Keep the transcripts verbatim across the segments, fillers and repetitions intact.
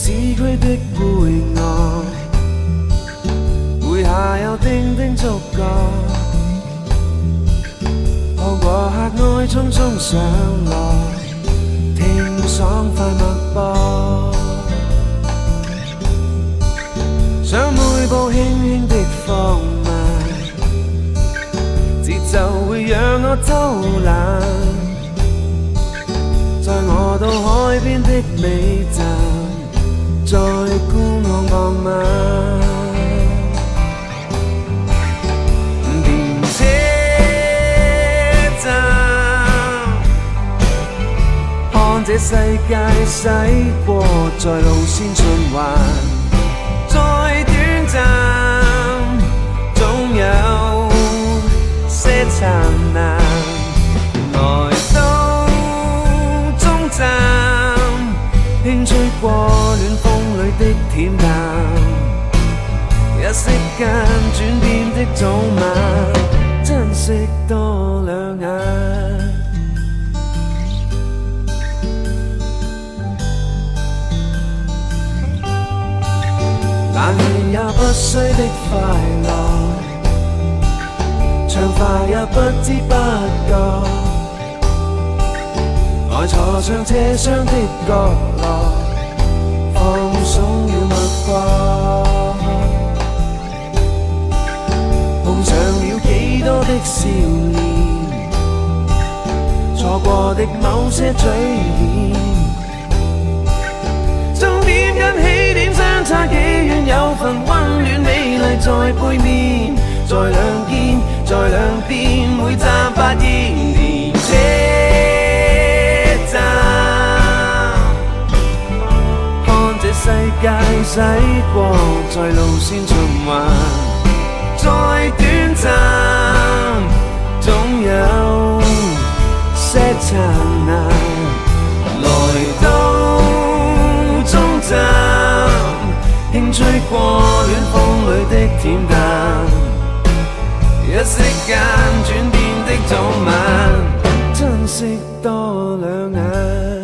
市區的背岸，會下有叮叮觸覺，看過客愛匆匆上來，聽爽快脈搏，想每步輕輕的放慢，節奏會讓我偷懶。 在我到海邊的尾站，再觀看傍晚。電車站，看這世界駛過，在路線循環，再短暫，總有些燦爛。 輕吹過暖風裏的恬淡，一息間轉變的早晚，珍惜多兩眼。冷氣也不需的快樂，暢快也不知不覺。 愛坐上車廂的角落，放鬆了脈搏，碰上了幾多的笑臉，錯過的某些嘴臉，終點跟起點相差幾遠，有份溫暖美麗在背面，在兩肩，在兩邊，每站發現連車。 世界駛過，在路線循環，再短暫，總有些燦爛。來到終站，輕吹過暖風裏的恬淡，一息間轉變的早晚，珍惜多兩眼。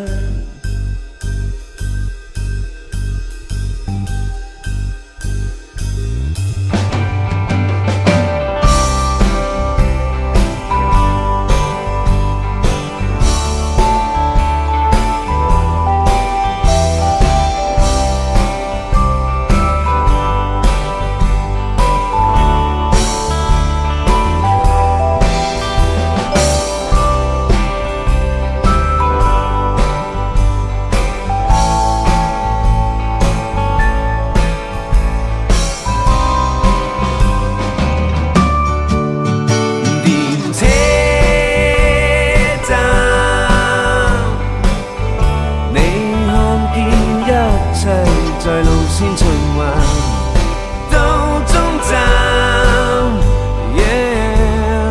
在路線循環到終站 ，yeah，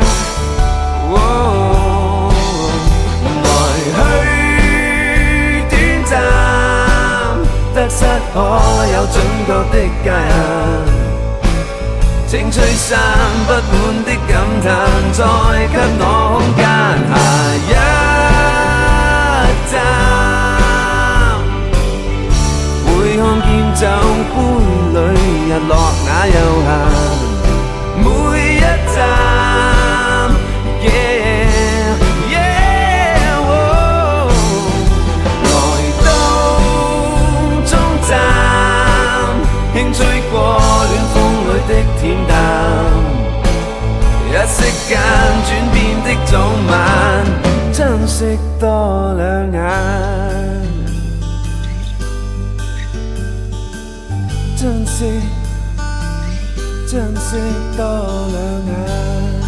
來去短暫，得失可有準確的界限。請吹散不滿的感嘆，再給我空間，下一站。 看見酒杯裏日落那悠閒，每一站 ，yeah yeah， 來到終站，輕吹過暖風裏的恬淡，一息間轉變的早晚，珍惜多兩眼。 珍惜，珍惜多兩眼。